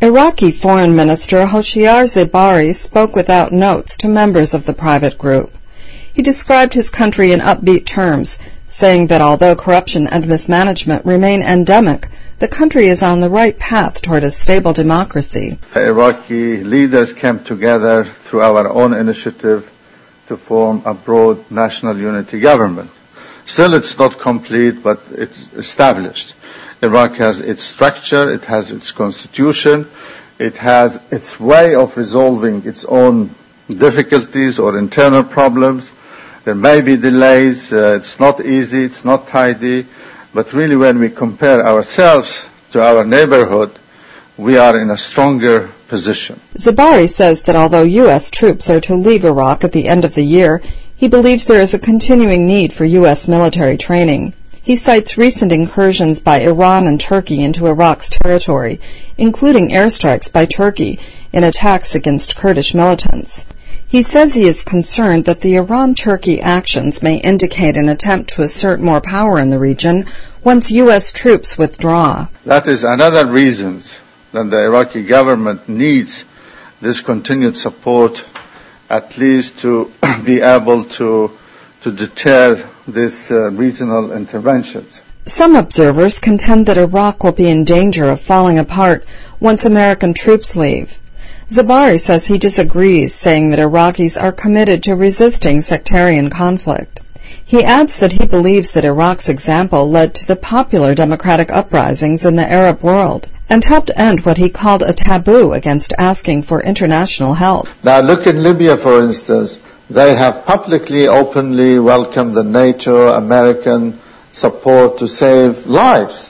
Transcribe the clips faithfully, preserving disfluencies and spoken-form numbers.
Iraqi Foreign Minister Hoshyar Zebari spoke without notes to members of the private group. He described his country in upbeat terms, saying that although corruption and mismanagement remain endemic, the country is on the right path toward a stable democracy. Iraqi leaders came together through our own initiative to form a broad national unity government. Still, it's not complete, but it's established. Iraq has its structure, it has its constitution, it has its way of resolving its own difficulties or internal problems. There may be delays, uh, it's not easy, it's not tidy, but really when we compare ourselves to our neighborhood, we are in a stronger position. Zebari says that although U S troops are to leave Iraq at the end of the year, he believes there is a continuing need for U S military training. He cites recent incursions by Iran and Turkey into Iraq's territory, including airstrikes by Turkey in attacks against Kurdish militants. He says he is concerned that the Iran-Turkey actions may indicate an attempt to assert more power in the region once U S troops withdraw. That is another reason that the Iraqi government needs this continued support, at least to be able to, to deter these uh, regional interventions. Some observers contend that Iraq will be in danger of falling apart once American troops leave. Zebari says he disagrees, saying that Iraqis are committed to resisting sectarian conflict. He adds that he believes that Iraq's example led to the popular democratic uprisings in the Arab world and helped end what he called a taboo against asking for international help. Now look in Libya, for instance. They have publicly, openly welcomed the NATO, American support to save lives.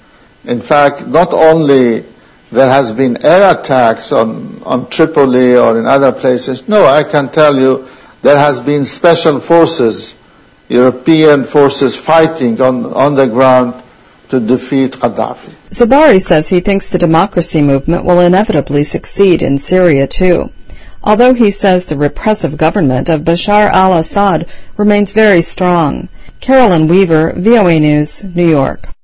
In fact, not only there has been air attacks on, on Tripoli or in other places. No, I can tell you there has been special forces, European forces fighting on, on the ground to defeat Gaddafi. Zebari says he thinks the democracy movement will inevitably succeed in Syria too, although he says the repressive government of Bashar al-Assad remains very strong. Carolyn Weaver, V O A News, New York.